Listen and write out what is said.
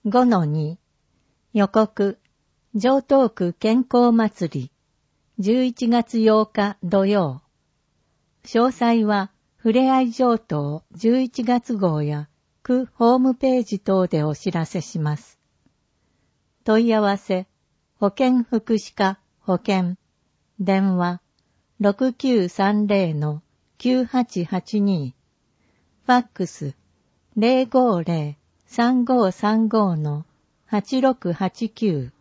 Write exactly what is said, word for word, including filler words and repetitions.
ごのに 予告城東区健康祭りじゅういちがつようか土曜。詳細はふれあい城東じゅういちがつ号や区ホームページ等でお知らせします。問い合わせ保健福祉課保健電話 ろくきゅうさんぜろのきゅうはちはちに ファックス ゼロごゼロさんごさんごのはちろくはちきゅう